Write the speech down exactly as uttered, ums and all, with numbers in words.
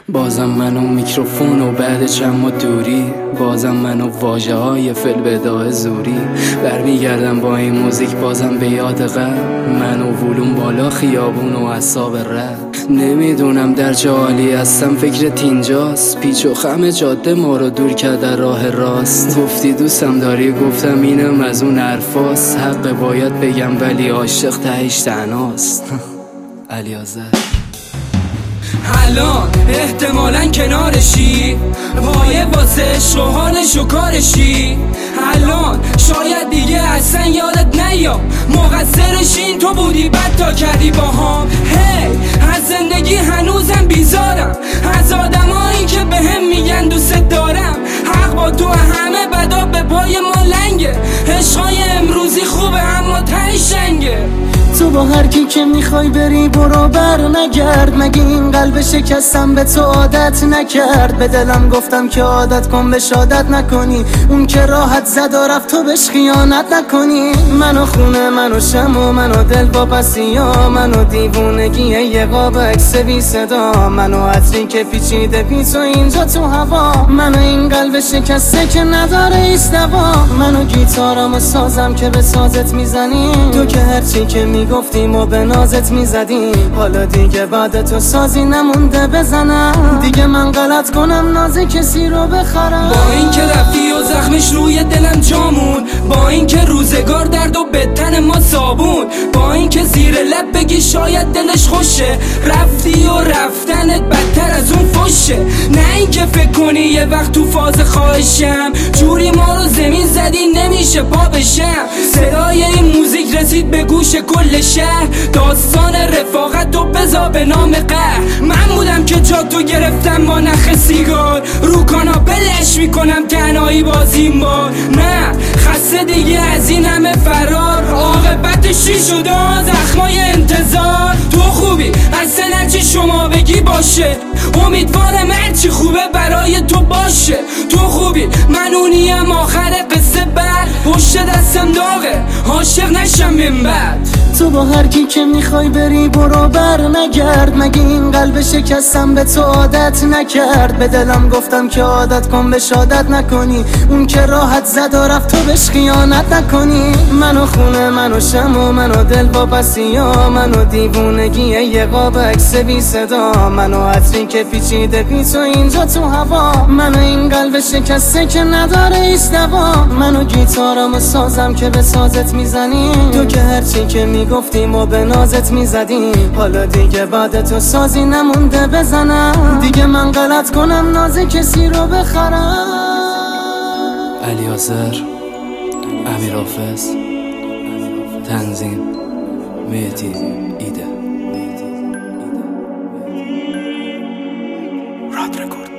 بازم من و میکروفون و بعد چند ما دوری، بازم من و واژه های فل بداع زوری برمیگردم با این موزیک بازم به یاد قبل. من و ولوم بالا خیابون و اعصاب رد، نمیدونم در چه حالی هستم، فکرت اینجاست. پیچ و خم جاده ما رو دور کرده راه راست. گفتی دوستم داری، گفتم اینم از اون حرفاست. حق باید بگم ولی عاشق تهش تنهاست. علیازر الان احتمالاً کنارشی، پایه واسه عشق و حالش و کارشی. الان شاید دیگه اصلا یادت نیام مقصرشین تو بودی، بد تا کردی با هم. هی از زندگی هنوزم بیزارم، از آدمایی که به هم میگن دوست دارم. حق با تو، همه بدا به پای ما لنگه. عشقای امروزی خوبه اما ته شنگه. تو با هر کی که میخوای بری برو بر نگرد، مگه این قلب شکستم به تو عادت نکرد؟ به دلم گفتم که عادت کن بهش عادت نکنی، اون که راحت زد و رفت تو بهش خیانت نکنی. منو خونه، منو شم و منو دل با پسیا، منو دیوونگی یه قاب عکس بی صدا، منو عطری که پیچیده بی تو اینجا تو هوا، منو این قلب شکسته که نداره ایست دوا، منو گیتارم و سازم که به سازت میزنی، تو که هرچی که می گفتیم و به نازت میزدیم. حالا دیگه بعد تو سازی نمونده بزنم، دیگه من غلط کنم ناز کسی رو بخرم. با این که رفتی و زخمش روی دلم جامون، با این که روزگار درد و به تن ما صابون، با این که زیر لب بگی شاید دلش خوشه، رفتی و رفتنت بدتر از اون فشه. نه این که فکر کنی یه وقت تو فاز خواهشم، جوری ما رو زمین زدی نمیشه پا بشم. صدای این موزیک رسید به گوش کل شهر، داستان رفاقت تو بذار به نام قهر. من بودم که جا تو گرفتم با نخ سیگار، رو کاناپلش میکنم تنهایی بازیم با. نه خسته دیگه از این همه فرار، عاقبتش چی شده زخمای انتظار. تو خوبی اصلا هرچی شما بگی باشه، امیدوارم هرچی خوبه برای تو باشه. تو خوبی من اونیم آخر قصه بر، پشت دستم داغه عاشق نشم من بعد. تو با هر کی که میخوای بری برو بر نگرد، مگه این قلب شکستم به تو عادت نکرد؟ به دلم گفتم که عادت کن بهش عادت نکنی، اون که راحت زد و رفت تو بهش خیانت نکنی. منو خونه، منو شم و منو دل با پسیا، منو دیوونگی یه قاب عکس بی صدا، منو عطری که پیچیده بی تو اینجا تو هوا، منو این قلب شکسته که نداره ایست دوا، منو گیتارم و سازم که به سازت میزنی، تو که هرچی که میگفتیم و به نازت میزدیم. حالا دیگه بعد تو سازی نمونده بزنم، دیگه من غلط کنم ناز کسی رو بخرم. علیازر، امیرحافظ، تنظیم مهدی ایده. راد رکورد.